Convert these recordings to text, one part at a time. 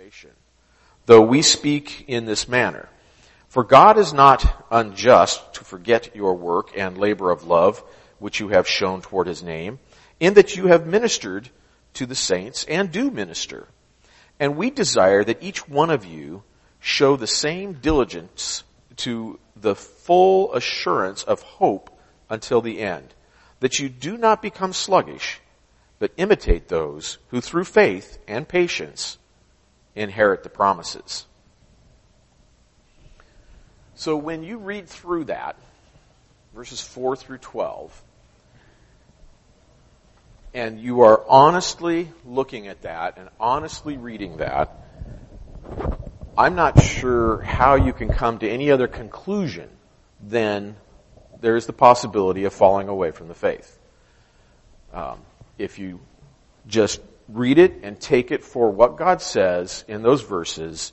generation, though we speak in this manner. For God is not unjust to forget your work and labor of love, which you have shown toward his name, in that you have ministered to the saints and do minister. And we desire that each one of you show the same diligence to the full assurance of hope until the end, that you do not become sluggish, but imitate those who through faith and patience inherit the promises. So when you read through that, verses 4 through 12, and you are honestly looking at that and honestly reading that, I'm not sure how you can come to any other conclusion than there is the possibility of falling away from the faith. If you just read it and take it for what God says in those verses,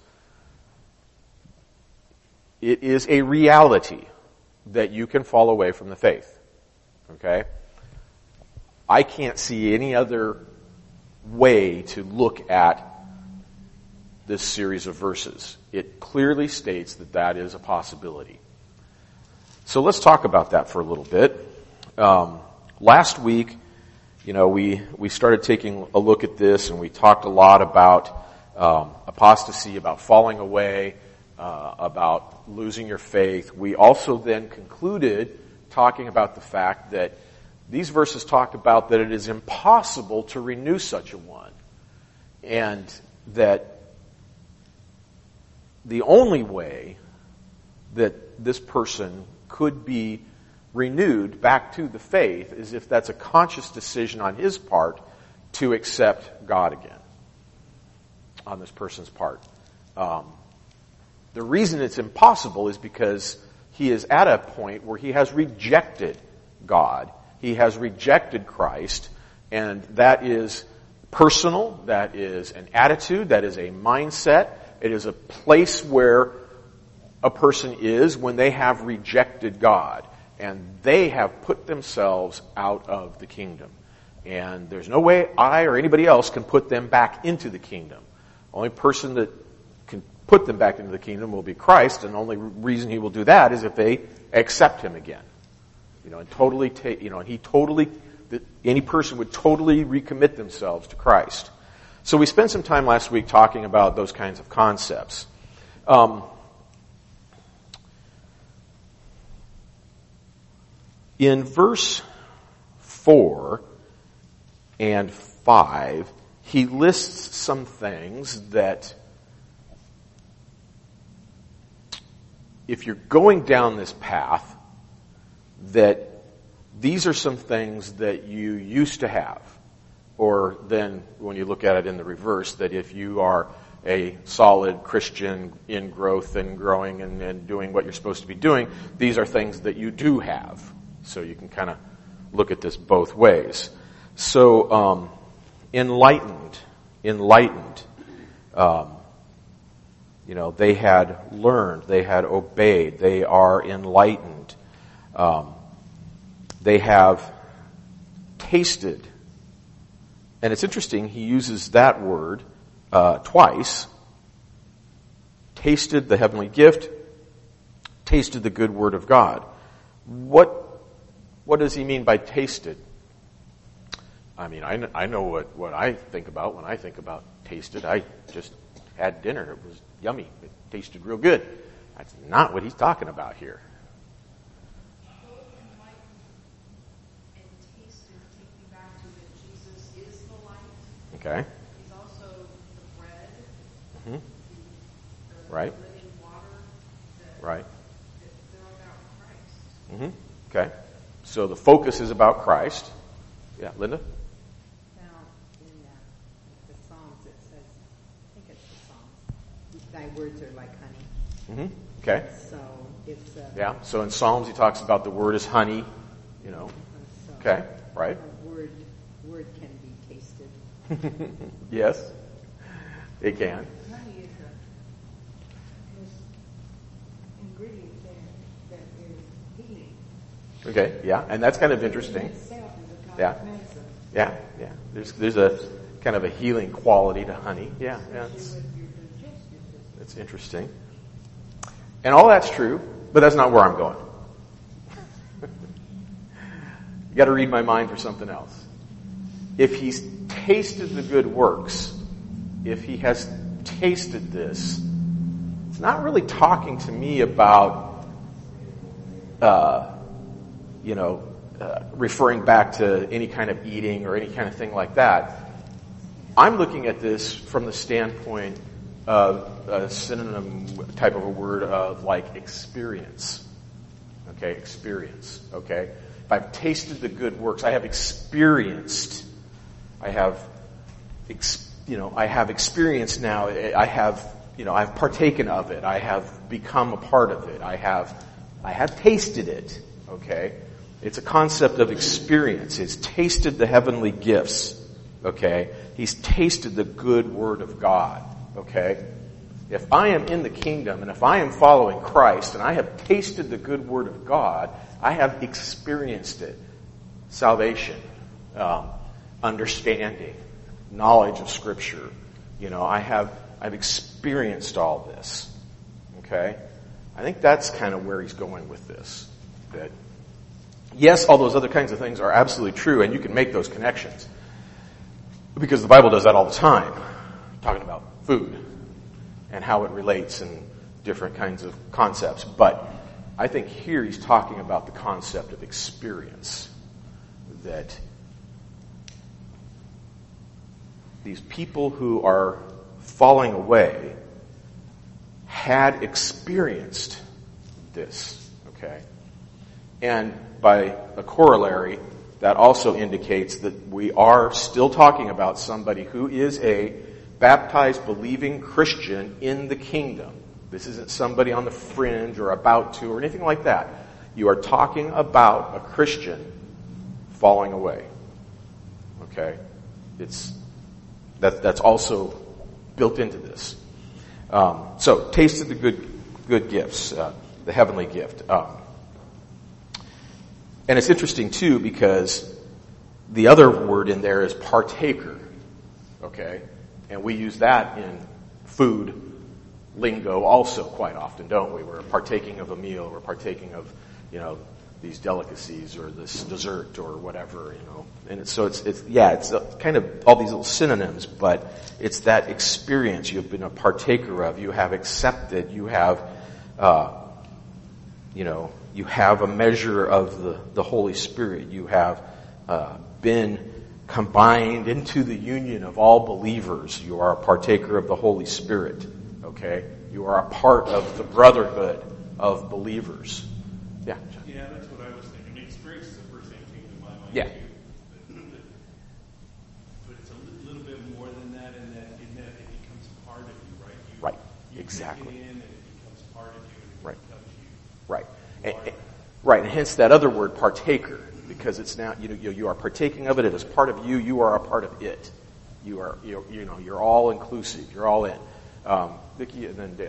it is a reality that you can fall away from the faith. Okay? I can't see any other way to look at this series of verses. It clearly states that that is a possibility. So let's talk about that for a little bit. Last week, we started taking a look at this, and we talked a lot about apostasy, about falling away, about losing your faith. We also then concluded talking about the fact that these verses talk about that it is impossible to renew such a one, and that the only way that this person could be renewed back to the faith is if that's a conscious decision on his part to accept God again, on this person's part. The reason it's impossible is because he is at a point where he has rejected God. He has rejected Christ, and that is personal, that is an attitude, that is a mindset. It is a place where a person is when they have rejected God, and they have put themselves out of the kingdom. And there's no way I or anybody else can put them back into the kingdom. The only person that can put them back into the kingdom will be Christ, and the only reason he will do that is if they accept him again. And totally any person would totally recommit themselves to Christ. So we spent some time last week talking about those kinds of concepts. In verse 4 and 5, he lists some things that if you're going down this path, that these are some things that you used to have. Or then, when you look at it in the reverse, that if you are a solid Christian in growth and growing and doing what you're supposed to be doing, these are things that you do have. So you can kind of look at this both ways. So, enlightened, they had learned, they had obeyed, they are enlightened. They have tasted. And it's interesting, he uses that word twice. Tasted the heavenly gift, tasted the good word of God. What does he mean by tasted? I mean, I know what I think about when I think about tasted. I just had dinner. It was yummy. It tasted real good. That's not what he's talking about here. Okay. He's also the bread, mm-hmm. the right. living water. Right. They're about Christ. Mm-hmm. Okay. So the focus is about Christ. Yeah, Linda? Now, in the Psalms it says, I think it's the Psalms, thy words are like honey. Mm-hmm. Okay. So it's yeah, so in Psalms he talks about the word is honey, So okay, right. A word can be tasted. Yes, it can. Honey is an ingredient that is healing. Okay, yeah, and that's kind of interesting. Itself is a kind Yeah. of medicine. Yeah. There's a kind of a healing quality to honey. Yeah. Especially with your That's interesting. And all that's true, but that's not where I'm going. You got to read my mind for something else. If he's tasted the good works, if he has tasted this, it's not really talking to me about, referring back to any kind of eating or any kind of thing like that. I'm looking at this from the standpoint of a synonym type of a word of like experience. Okay, experience. Okay, if I've tasted the good works, I have experienced. I have experienced now. I've partaken of it. I have become a part of it. I have tasted it. Okay, it's a concept of experience. It's tasted the heavenly gifts. Okay, he's tasted the good word of God. Okay, if I am in the kingdom and if I am following Christ and I have tasted the good word of God, I have experienced it. Salvation, understanding, knowledge of Scripture. I've experienced all this. Okay, I think that's kind of where he's going with this. That yes, all those other kinds of things are absolutely true, and you can make those connections. Because the Bible does that all the time, talking about food and how it relates and different kinds of concepts. But I think here he's talking about the concept of experience. That these people who are falling away had experienced this, okay? And by a corollary, that also indicates that we are still talking about somebody who is a baptized, believing Christian in the kingdom. This isn't somebody on the fringe or about to or anything like that. You are talking about a Christian falling away. Okay? That's also built into this. So, tasted the good gifts, the heavenly gift. And it's interesting too because the other word in there is partaker. Okay? And we use that in food lingo also quite often, don't we? We're partaking of a meal, we're partaking of, these delicacies or this dessert or whatever, And it's kind of all these little synonyms, but it's that experience you've been a partaker of, you have accepted, you have, you have a measure of the Holy Spirit. You have been combined into the union of all believers. You are a partaker of the Holy Spirit. Okay? You are a part of the brotherhood of believers. Yeah. John. Yeah, that's what I was thinking. Experience is the first thing that came to my mind. Yeah. Too. But it's a little bit more than that in that it becomes part of you, right? Right. You Exactly. take it in and it becomes part of you and Right. it becomes you. Right. Right, and hence that other word, partaker, because it's now you are partaking of it. It is part of you. You are a part of it. You're all inclusive. You're all in. Vicki and then Dale.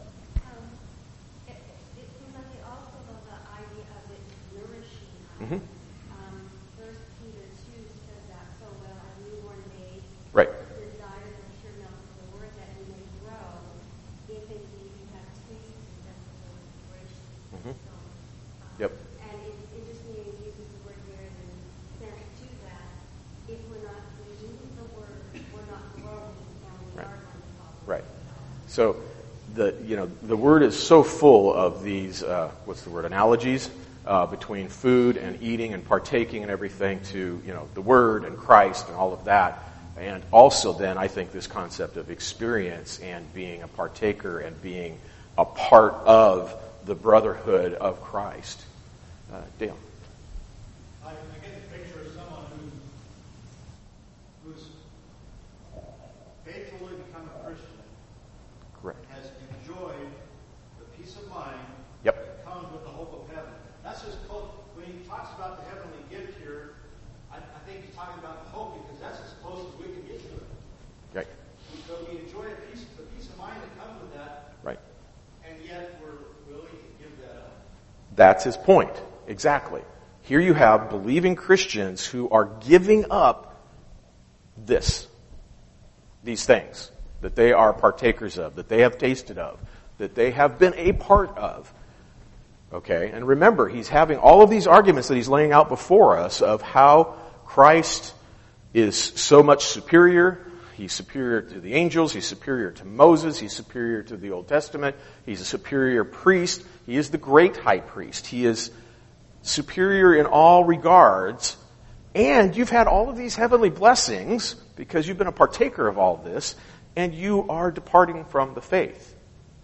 It seems like it also has the idea of it nourishing us. Mm-hmm. First Peter 2 says that so well, as newborn babes Right. desire the pure milk of the word that we may grow, if indeed you have tasted that the Lord is gracious. Mm-hmm. So, Yep. and it's interesting that he uses the word here and sent to that. If we're not reading the word, we're not growing, and we Right. are going to follow. Right. So the word is so full of these analogies between food and eating and partaking and everything to the word and Christ and all of that, and also then I think this concept of experience and being a partaker and being a part of the brotherhood of Christ. Dale. I get the picture of someone who's faithfully become a Christian, Correct. has enjoyed the peace of mind Yep. that comes with the hope of heaven. That's as close. When he talks about the heavenly gift here, I think he's talking about hope because that's as close as we can get to it. Right. So we enjoy the peace of mind that comes with that, Right. and yet we're willing to give that up. That's his point. Exactly. Here you have believing Christians who are giving up these things. that they are partakers of, that they have tasted of, that they have been a part of. Okay? And remember, he's having all of these arguments that he's laying out before us of how Christ is so much superior. He's superior to the angels. He's superior to Moses. He's superior to the Old Testament. He's a superior priest. He is the great high priest. He is superior in all regards. And you've had all of these heavenly blessings because you've been a partaker of all of this, and you are departing from the faith.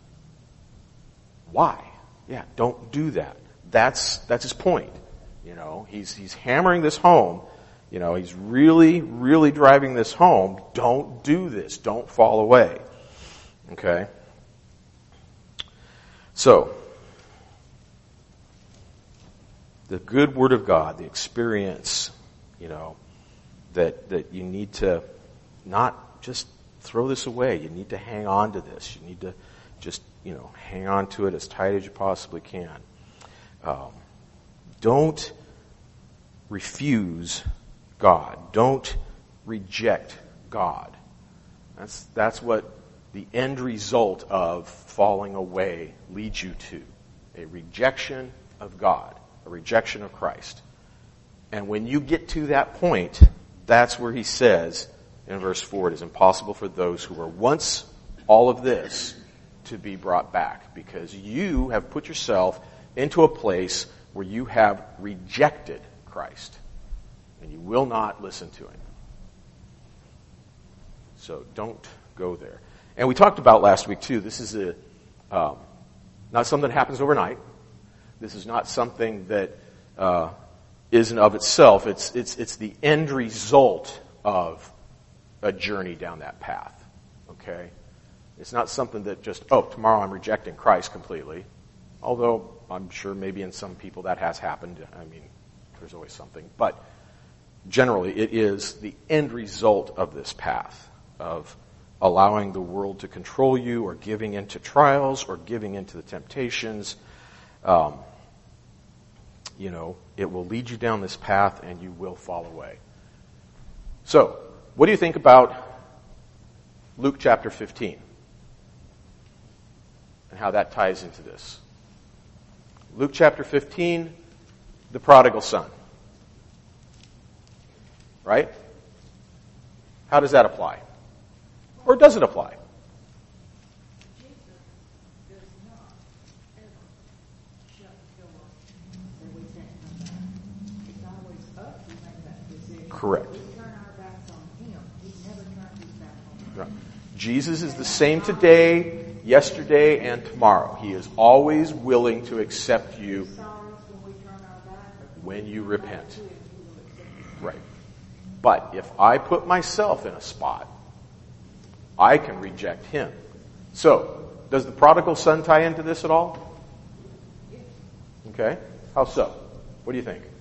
Why? Yeah, don't do that. That's his point. You know, he's hammering this home. You know, he's really, really driving this home. Don't do this. Don't fall away. Okay? So, the good Word of God, the experience, you know, that you need to not just throw this away. You need to hang on to this. You need to just, you know, hang on to it as tight as you possibly can. Don't refuse God. Don't reject God. That's what the end result of falling away leads you to. A rejection of God. A rejection of Christ. And when you get to that point, that's where he says in verse 4, it is impossible for those who were once all of this to be brought back, because you have put yourself into a place where you have rejected Christ. And you will not listen to him. So don't go there. And we talked about last week too, this is not something that happens overnight. This is not something that isn't of itself. It's the end result of a journey down that path. Okay? It's not something that just, tomorrow I'm rejecting Christ completely. Although I'm sure maybe in some people that has happened. I mean, there's always something. But generally, it is the end result of this path of allowing the world to control you, or giving into trials, or giving into the temptations. You know, it will lead you down this path and you will fall away. So, what do you think about Luke chapter 15? And how that ties into this? Luke chapter 15, the prodigal son. Right? How does that apply? Or does it apply? Jesus does not ever shut the door that we can't come back. It's always us who make that decision. Correct. We turn our backs on him. He never turns his back on us. Right. Jesus is the same today, yesterday, and tomorrow. He is always willing to accept you Sorry when we turn our back. when you repent. He will accept us. Right. But if I put myself in a spot, I can reject him. So, does the prodigal son tie into this at all? Okay. How so? What do you think?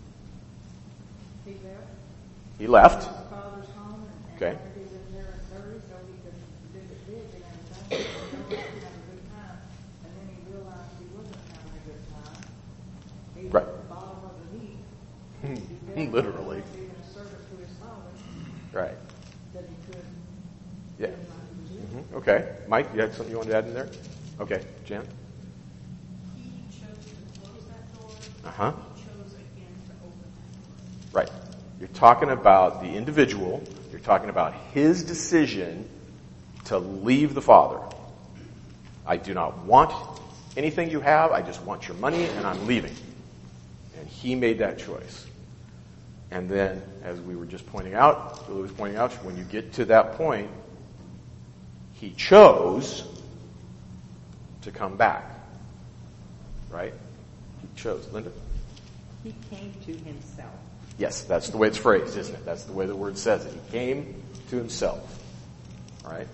He left. He left. His father's home and Okay. wanted his inheritance early so he could visit big and everything. And have a good time. And then he realized he wasn't having a good time. He was Right. at the bottom of the heap. Literally. Being a servant to his father Right. that he could. Yeah. Okay. Mike, you had something you wanted to add in there? Okay. Jan? He chose to close that door. Uh-huh. He chose again to open that door. Right. You're talking about the individual. You're talking about his decision to leave the Father. I do not want anything you have. I just want your money, and I'm leaving. And he made that choice. And then, as we were just pointing out, Julie was pointing out, when you get to that point, he chose to come back. Right? He chose. Linda? He came to himself. Yes, that's the way it's phrased, isn't it? That's the way the word says it. He came to himself. All right?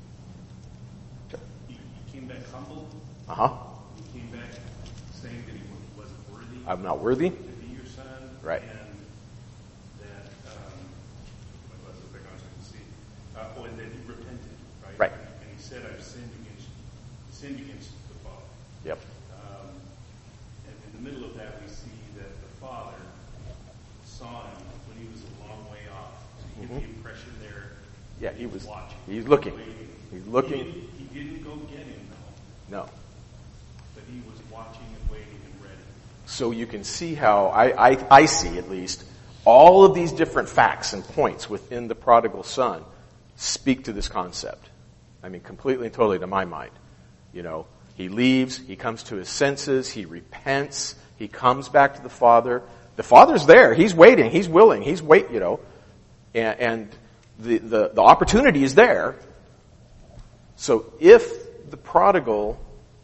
He came back humble. Uh-huh. He came back saying that he wasn't worthy I'm not worthy. to be your son. Right. And that, what was it? I can see. And that he repented, right? Right. And he said, I've sinned against the Father. Yep. And in the middle of that, we see that the Father saw him when he was a long way off. So you get the impression there Yeah, he was watching. he's looking. Waiting. He's looking. He didn't go get him, though. No. But he was watching and waiting and ready. So you can see how I see, at least, all of these different facts and points within the prodigal son speak to this concept. I mean, completely and totally to my mind. You know, he leaves, he comes to his senses, he repents, he comes back to the Father. The Father's there, he's waiting, he's willing, you know, and the opportunity is there. So if the prodigal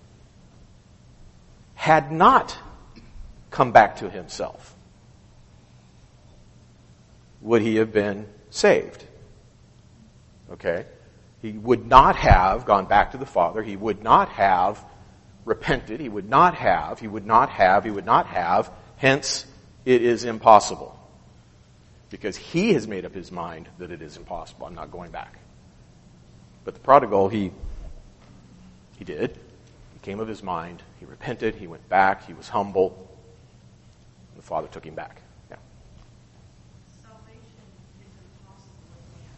had not come back to himself, would he have been saved? Okay? He would not have gone back to the Father. He would not have repented. He would not have. Hence, it is impossible. Because he has made up his mind that it is impossible. I'm not going back. But the prodigal, he did. He came of his mind. He repented. He went back. He was humble. The Father took him back. Yeah. Salvation is impossible with man.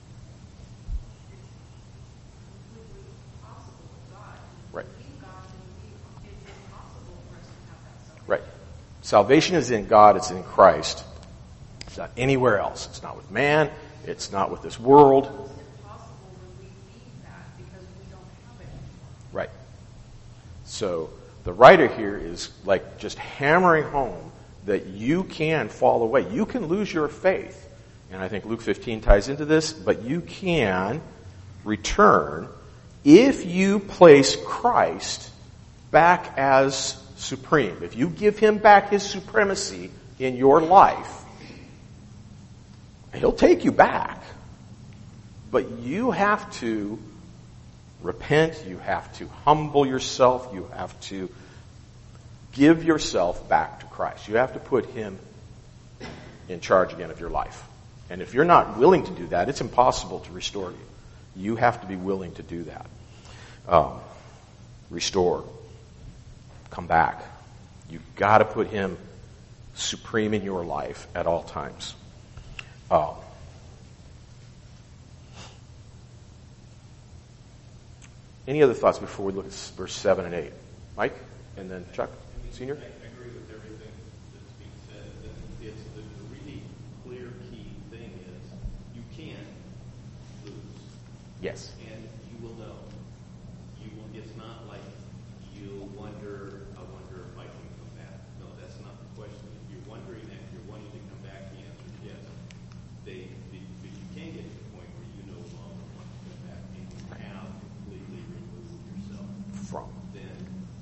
It's completely possible with God. Right. Believe God, and it's impossible for us to have that salvation. Right. Salvation is in God. It's in Christ. It's not anywhere else. It's not with man. It's not with this world. It's impossible when we leave that because we don't have it anymore. Right. So the writer here is like just hammering home that you can fall away. You can lose your faith. And I think Luke 15 ties into this, but you can return if you place Christ back as supreme. If you give him back his supremacy in your life, he'll take you back. But you have to repent, you have to humble yourself, you have to give yourself back to Christ. You have to put him in charge again of your life. And if you're not willing to do that, it's impossible to restore you. You have to be willing to do that. Restore. Come back. You've got to put him supreme in your life at all times. Any other thoughts before we look at verse 7 and 8? Mike? And then Chuck? Senior? I agree with everything that's being said. It's the really clear key thing is you can lose. Yes. And you will know. It's not like you'll wonder, I wonder if I can come back. No, that's not the question. If you're wondering that, if you're wanting to come back, the answer is yes. But you can get to the point where you no longer want to come back and you have completely removed yourself From. then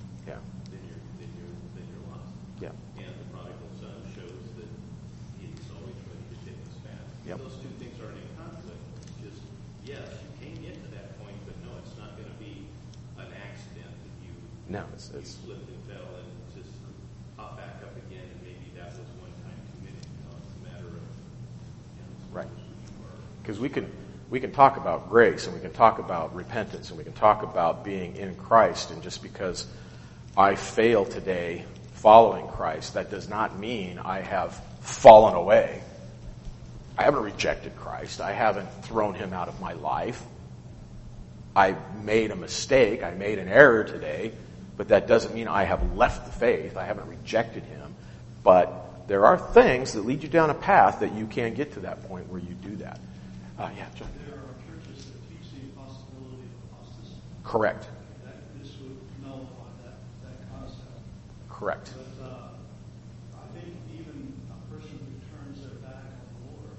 you're lost. Yeah. And the prodigal son shows that he's always ready to take us back. Yep. Those two things aren't in conflict. It's just, yes, you came into that point, but no, it's not going to be an accident that you slipped and fell and just pop back up again, and maybe that was one time too many. It's a matter of, Right. Because we can talk about grace, and we can talk about repentance, and we can talk about being in Christ, and just because I fail today following Christ, that does not mean I have fallen away. I haven't rejected Christ. I haven't thrown him out of my life. I made a mistake. I made an error today, but that doesn't mean I have left the faith. I haven't rejected him. But there are things that lead you down a path that you can get to that point where you do that. Yeah, John. There are churches that teach the impossibility of apostasy. Correct. This would nullify that concept. Correct. But I think even a person who turns their back on the Lord,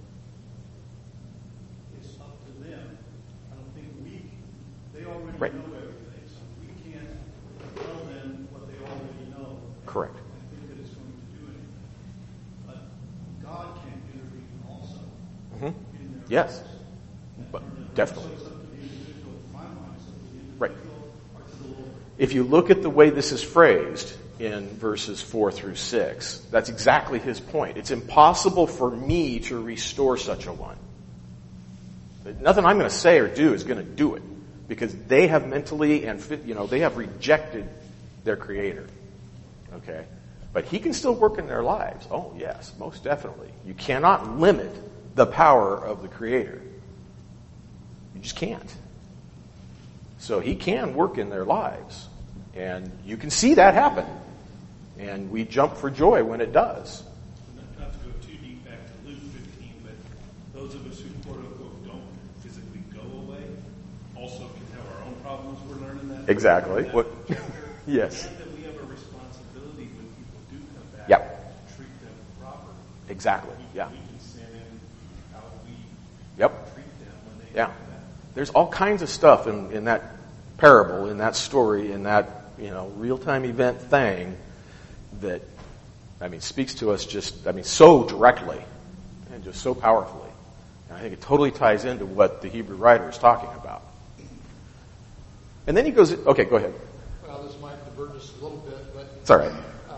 it's up to them. I don't think they already Right. know everything, so we can't tell them what they already know. Correct. I think that it's going to do anything. But God can intervene also Mm-hmm. in their Yes. lives. But definitely. So it's up to the individual, in my mind, it's up to the Right. individual or to the Lord. If you look at the way this is phrased in verses 4 through 6, that's exactly his point. It's impossible for me to restore such a one. Nothing I'm going to say or do is going to do it, because they have mentally and they have rejected their Creator. Okay? But he can still work in their lives. Oh yes, most definitely. You cannot limit the power of the Creator. just can't. So he can work in their lives. And you can see that happen. And we jump for joy when it does. Not to go too deep back to Luke 15, but those of us who quote-unquote don't physically go away also can have our own problems we're learning that. Exactly. That What? chapter. Yes. And that we have a responsibility when people do come back Yep. to treat them properly. Exactly. Yeah. We can send in how we Yep. treat them when they Yeah. come back. There's all kinds of stuff in that parable, in that story, in that, real-time event thing that, speaks to us so directly and just so powerfully. And I think it totally ties into what the Hebrew writer is talking about. And then he goes, okay, go ahead. Well, this might divert us a little bit, but It's all right.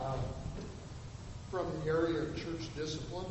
from the area of church discipline,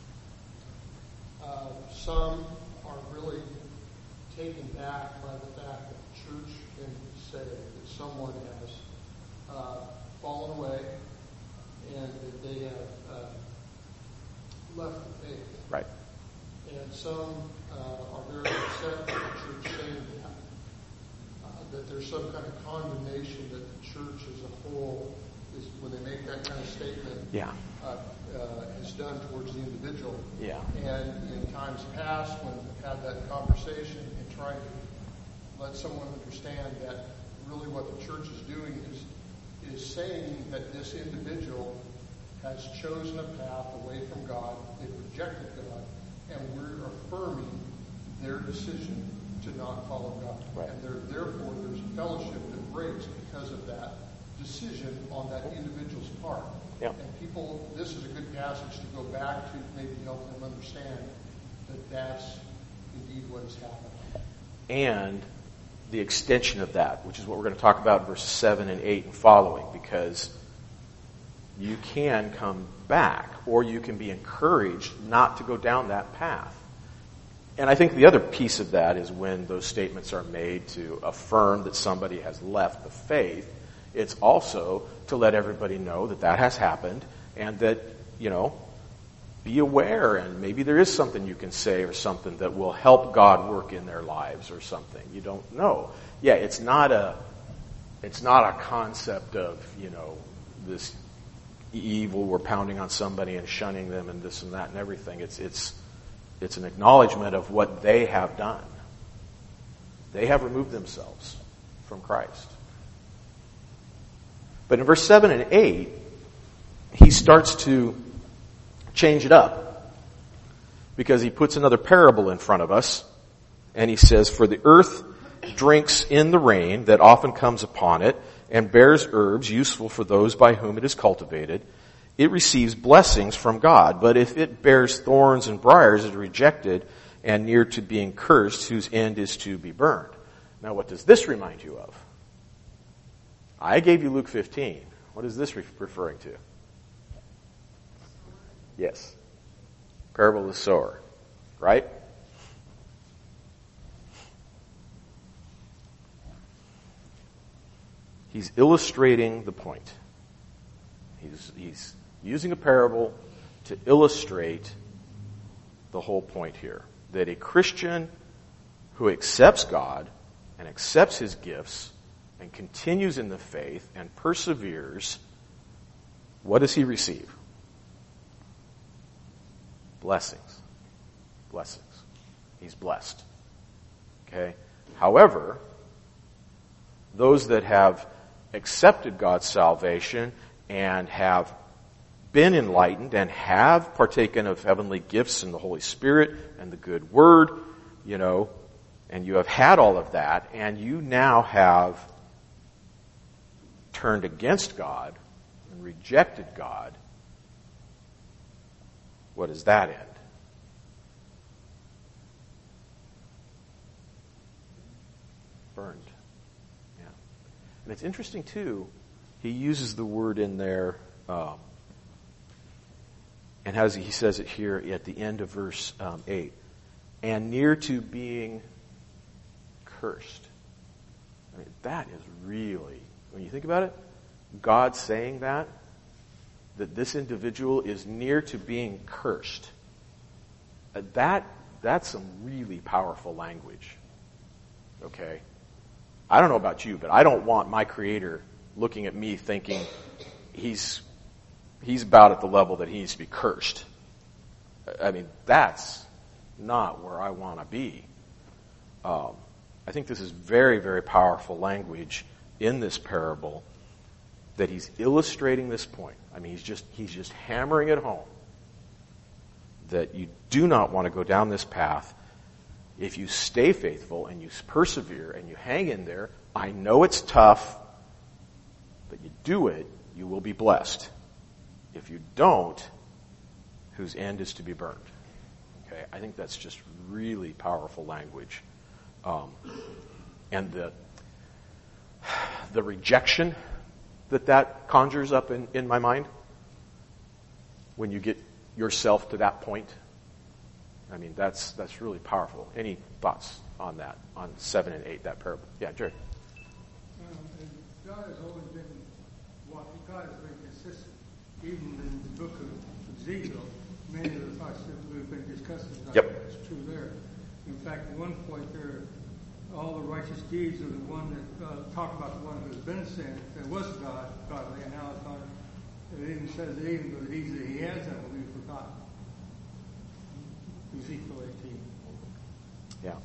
some are really taken back by the fact that the church can say that someone has fallen away and that they have left the faith. Right. And some are very upset with the church saying that there's some kind of condemnation that the church as a whole is, when they make that kind of statement, Yeah. has done towards the individual. Yeah. And in times past, when we've had that conversation and trying to let someone understand that really what the church is doing is saying that this individual has chosen a path away from God, they've rejected God, and we're affirming their decision to not follow God. Right. And therefore there's a fellowship that breaks because of that decision on that individual's part. Yeah. And people, this is a good passage to go back to, maybe help them understand that that's indeed what has happened. And the extension of that, which is what we're going to talk about in verses 7 and 8 and following, because you can come back, or you can be encouraged not to go down that path. And I think the other piece of that is when those statements are made to affirm that somebody has left the faith, it's also to let everybody know that that has happened and that, be aware, and maybe there is something you can say or something that will help God work in their lives or something. You don't know. Yeah, it's not a concept of, this evil, we're pounding on somebody and shunning them and this and that and everything. It's an acknowledgement of what they have done. They have removed themselves from Christ. But in verse 7 and 8, he starts to change it up, because he puts another parable in front of us, and he says, "For the earth drinks in the rain that often comes upon it, and bears herbs useful for those by whom it is cultivated. It receives blessings from God, but if it bears thorns and briars, it is rejected and near to being cursed, whose end is to be burned." Now, what does this remind you of? I gave you Luke 15. What is this referring to? Yes. Parable of the sower. Right? He's illustrating the point. He's using a parable to illustrate the whole point here. That a Christian who accepts God and accepts His gifts and continues in the faith and perseveres, what does he receive? Blessings. Blessings. He's blessed. Okay? However, those that have accepted God's salvation and have been enlightened and have partaken of heavenly gifts and the Holy Spirit and the good word, and you have had all of that, and you now have turned against God and rejected God, what does that end? Burned. Yeah. And it's interesting too, he uses the word in there, and he says it here at the end of verse 8, and near to being cursed. I mean, that is really, when you think about it, God saying that this individual is near to being cursed. That's some really powerful language. Okay? I don't know about you, but I don't want my Creator looking at me thinking he's about at the level that he needs to be cursed. I mean, that's not where I want to be. I think this is very, very powerful language in this parable that he's illustrating this point. I mean, he's just hammering it home that you do not want to go down this path. If you stay faithful and you persevere and you hang in there, I know it's tough, but you do it, you will be blessed. If you don't, whose end is to be burned. Okay, I think that's just really powerful language. And the rejection that conjures up in my mind when you get yourself to that point, I mean, that's really powerful. Any thoughts on that, on 7 and 8, that parable? Yeah, Jerry. God has always been God has been consistent. Even in the book of Ezekiel, many of the thoughts that we've been discussing tonight, it's true there. In fact, at one point there, all the righteous deeds of the one that talk about the one who has been sent, that was godly, and now it's not. It even says that even the deeds that he has done will be forgotten. Ezekiel 18. Yeah.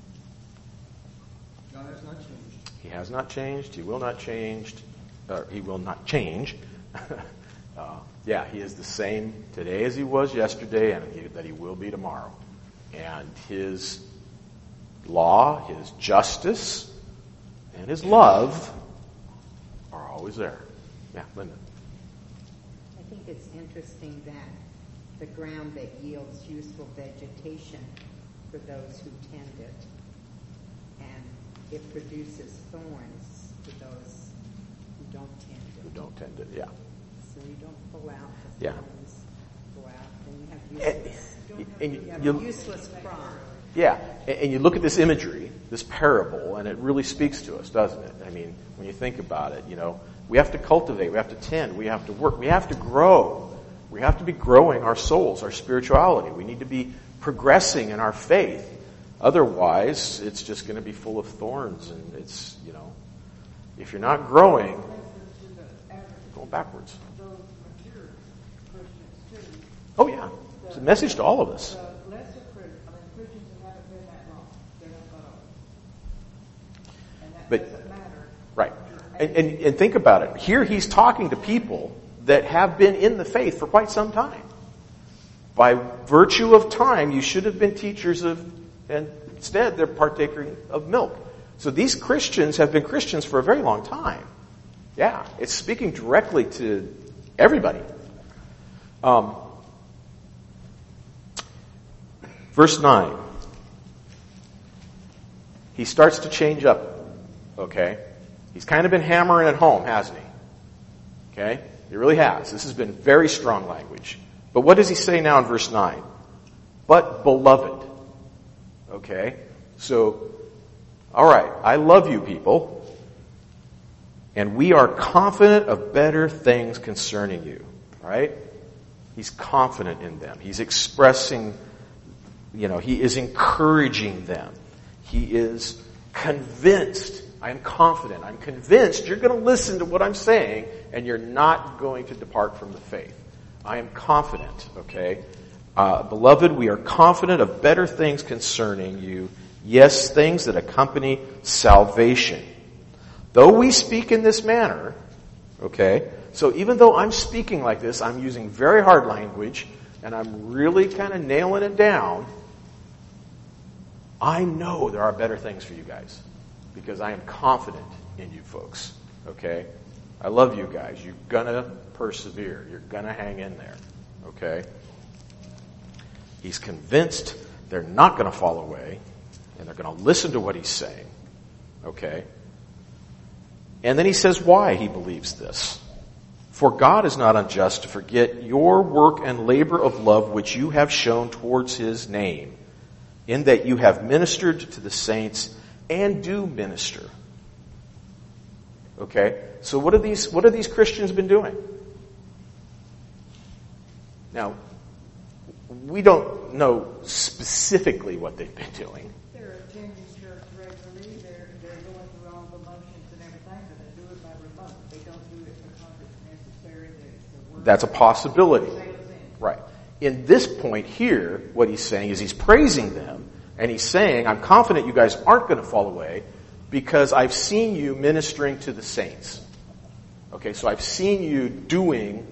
God has not changed. He has not changed. He will not change. He will not change. Yeah, he is the same today as he was yesterday, and that he will be tomorrow. And his law, his justice, and his love are always there. Yeah, Linda. I think it's interesting that the ground that yields useful vegetation for those who tend it, and it produces thorns for those who don't tend it. Who don't tend it, yeah. So you don't pull out the thorns, go out, and you have useless crop. Yeah, and you look at this imagery, this parable, and it really speaks to us, doesn't it? I mean, when you think about it, we have to cultivate, we have to tend, we have to work, we have to grow. We have to be growing our souls, our spirituality. We need to be progressing in our faith. Otherwise, it's just going to be full of thorns, and it's, if you're not growing, going backwards. Oh yeah, it's a message to all of us. Christians who haven't been that long, they're not going over. And that doesn't matter. Right. And think about it. Here he's talking to people that have been in the faith for quite some time. By virtue of time, you should have been teachers and instead they're partaking of milk. So these Christians have been Christians for a very long time. Yeah, it's speaking directly to everybody. Verse 9. He starts to change up, okay? He's kind of been hammering it home, hasn't he? Okay? He really has. This has been very strong language. But what does he say now in verse 9? But beloved. Okay? So, alright, I love you people, and we are confident of better things concerning you. Right? He's confident in them. He's expressing, he is encouraging them. He is convinced. I'm confident. I'm convinced you're going to listen to what I'm saying and you're not going to depart from the faith. I am confident, okay? Beloved, we are confident of better things concerning you. Yes, things that accompany salvation. Though we speak in this manner, okay? So even though I'm speaking like this, I'm using very hard language and I'm really kind of nailing it down. I know there are better things for you guys because I am confident in you folks, okay? I love you guys. You're gonna persevere. You're gonna hang in there, okay? He's convinced they're not gonna fall away and they're gonna listen to what he's saying, okay? And then he says why he believes this. For God is not unjust to forget your work and labor of love which you have shown towards his name, in that you have ministered to the saints and do minister. Okay? So what have these Christians been doing? Now, we don't know specifically what they've been doing. They're attending church regularly, they're going through all the motions and everything, but they do it by remote. They don't do it because it's necessary. That's a possibility. Right. In this point here, what he's saying is he's praising them, and he's saying, I'm confident you guys aren't going to fall away because I've seen you ministering to the saints. Okay, so I've seen you doing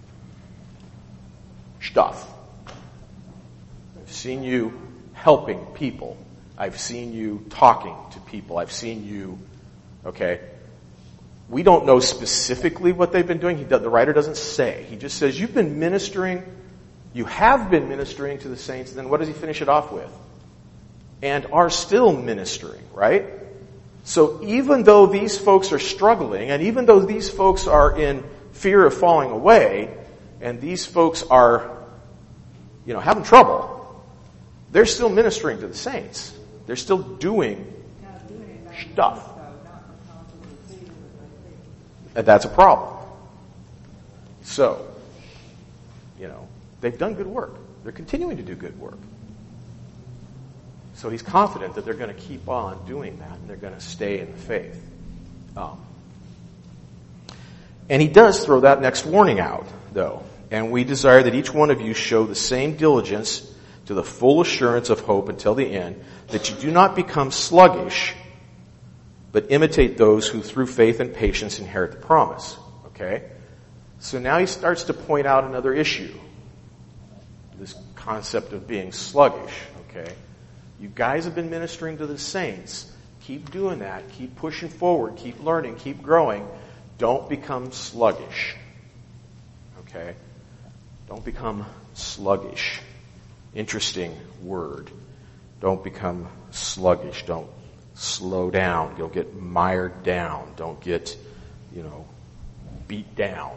stuff. I've seen you helping people. I've seen you talking to people. I've seen you, okay. We don't know specifically what they've been doing. The writer doesn't say. He just says, you've been ministering, you have been ministering to the saints. Then what does he finish it off with? And are still ministering, right? So even though these folks are struggling, and even though these folks are in fear of falling away, and these folks are, having trouble, they're still ministering to the saints. They're still doing stuff. And that's a problem. So, they've done good work. They're continuing to do good work. So he's confident that they're going to keep on doing that, and they're going to stay in the faith. And he does throw that next warning out, though. And we desire that each one of you show the same diligence to the full assurance of hope until the end, that you do not become sluggish, but imitate those who through faith and patience inherit the promise. Okay? So now he starts to point out another issue. This concept of being sluggish. Okay? You guys have been ministering to the saints. Keep doing that. Keep pushing forward. Keep learning. Keep growing. Don't become sluggish. Okay? Don't become sluggish. Interesting word. Don't become sluggish. Don't slow down. You'll get mired down. Don't get, beat down.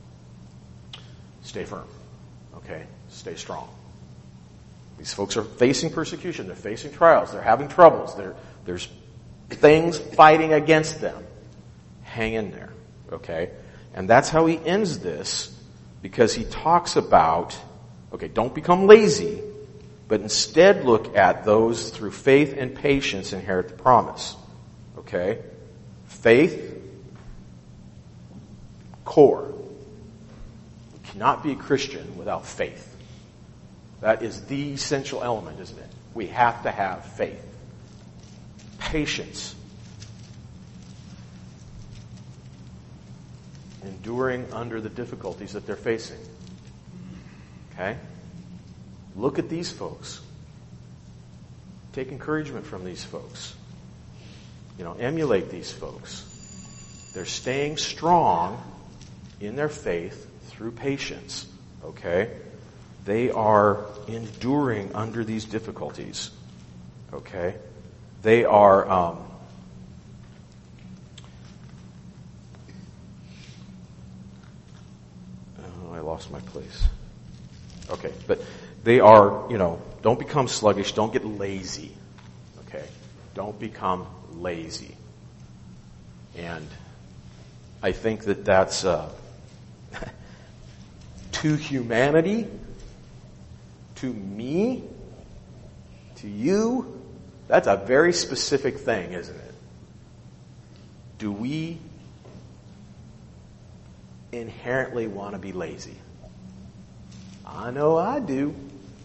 Stay firm. Okay? Stay strong. These folks are facing persecution. They're facing trials. They're having troubles. There's things fighting against them. Hang in there. Okay? And that's how he ends this, because he talks about, don't become lazy, but instead look at those through faith and patience inherit the promise. Okay? Faith, core. You cannot be a Christian without faith. That is the essential element, isn't it? We have to have faith. Patience. Enduring under the difficulties that they're facing. Okay? Look at these folks. Take encouragement from these folks. Emulate these folks. They're staying strong in their faith through patience. Okay? They are enduring under these difficulties. Okay? They are, I lost my place. Okay, but they are, don't become sluggish, don't get lazy. Okay? Don't become lazy. And I think that that's, to humanity, to me, to you, that's a very specific thing, isn't it? Do we inherently want to be lazy? I know I do.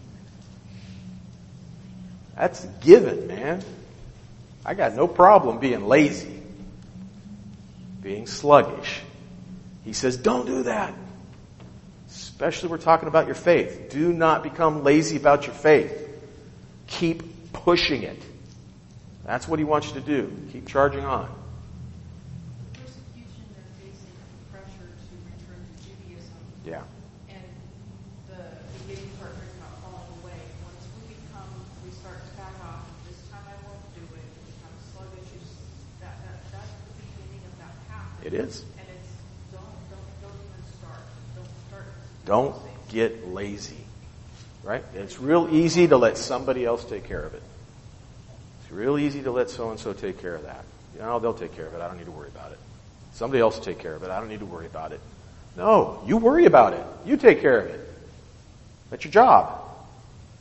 That's a given, man. I got no problem being lazy, being sluggish. He says, don't do that. Especially we're talking about your faith. Do not become lazy about your faith. Keep pushing it. That's what he wants you to do. Keep charging on. The persecution they're facing, the pressure to return to Judaism. Yeah. And the beginning part is not falling away. Once we start to back off, this time I won't do it, become sluggish, that's the beginning of that path. It is. And it's don't even start. Don't start. Don't get lazy. Right? It's real easy to let somebody else take care of it. It's real easy to let so-and-so take care of that. They'll take care of it. I don't need to worry about it. Somebody else will take care of it. I don't need to worry about it. No, you worry about it. You take care of it. That's your job.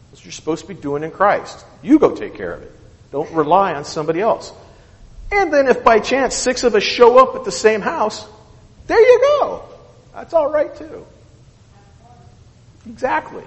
That's what you're supposed to be doing in Christ. You go take care of it. Don't rely on somebody else. And then if by chance 6 of us show up at the same house, there you go. That's all right too. Exactly.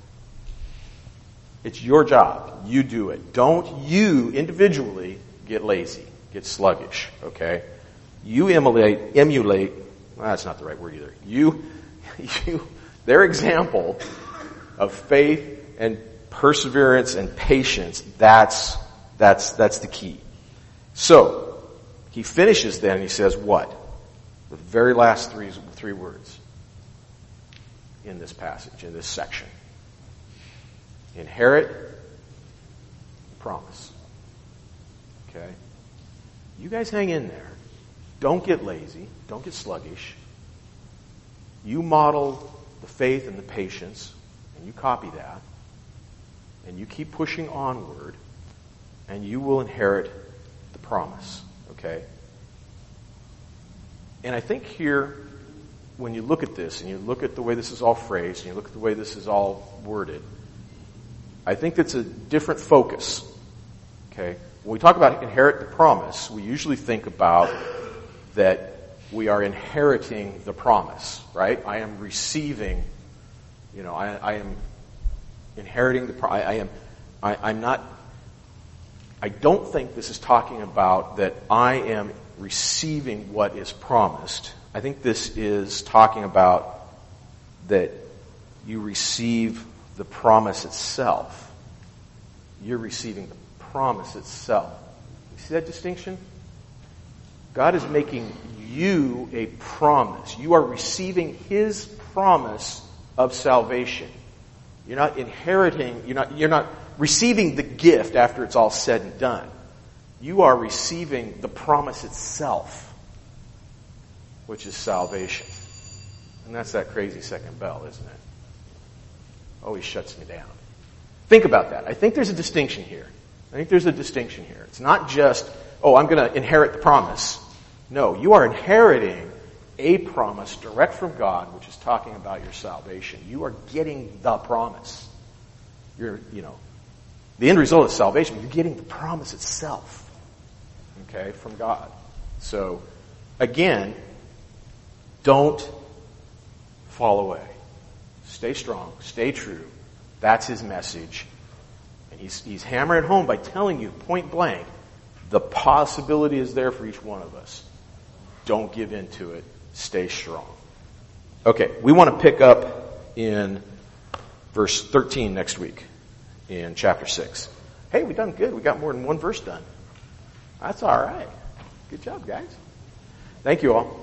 It's your job. You do it. Don't you individually get lazy, get sluggish, okay? You emulate, well, that's not the right word either. Their example of faith and perseverance and patience, that's the key. So, he finishes then and he says what? The very last three words in this passage, in this section. Inherit the promise. Okay? You guys hang in there. Don't get lazy. Don't get sluggish. You model the faith and the patience, and you copy that, and you keep pushing onward, and you will inherit the promise. Okay? And I think here, when you look at this, and you look at the way this is all phrased, and you look at the way this is all worded, I think it's a different focus. Okay? When we talk about inherit the promise, we usually think about that we are inheriting the promise, right? I am receiving, I am inheriting the promise. I don't think this is talking about that I am receiving what is promised. I think this is talking about that you receive the promise itself. You're receiving the promise itself. You see that distinction? God is making you a promise. You are receiving His promise of salvation. You're not inheriting, you're not receiving the gift after it's all said and done. You are receiving the promise itself, which is salvation. And that's that crazy second bell, isn't it? Always shuts me down. Think about that. I think there's a distinction here. It's not just, I'm going to inherit the promise. No, you are inheriting a promise direct from God, which is talking about your salvation. You are getting the promise. The end result is salvation. You're getting the promise itself, okay, from God. So, again, don't fall away. Stay strong. Stay true. That's his message. And he's hammering it home by telling you point blank, the possibility is there for each one of us. Don't give in to it. Stay strong. Okay, we want to pick up in verse 13 next week in chapter 6. Hey, we done good. We got more than one verse done. That's all right. Good job, guys. Thank you all.